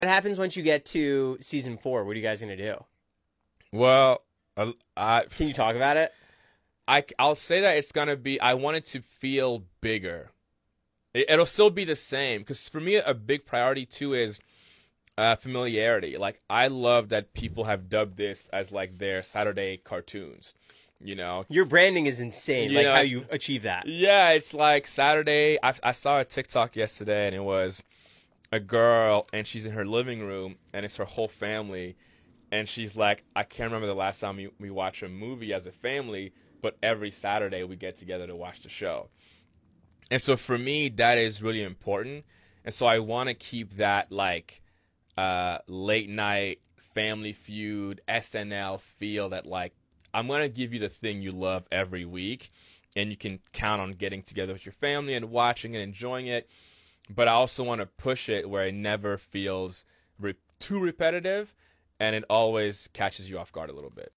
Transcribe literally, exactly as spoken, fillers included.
What happens once you get to season four? What are you guys gonna do? Well, I, I, Can you talk about it? I, I'll say that it's gonna be. I want it to feel bigger. It, it'll still be the same because for me, a big priority too is uh, familiarity. Like I love that people have dubbed this as like their Saturday cartoons. You know, Your branding is insane. You like know, how it's- you achieve that. yeah, it's like Saturday. I, I saw a TikTok yesterday, and it was a girl, and she's in her living room, and it's her whole family, and she's like, I can't remember the last time we, we watched a movie as a family, but every Saturday we get together to watch the show. And so for me, that is really important, and so I want to keep that like uh, late night Family Feud S N L feel that like I'm gonna give you the thing you love every week, and you can count on getting together with your family and watching and enjoying it. But I also want to push it where it never feels re- too repetitive, and it always catches you off guard a little bit.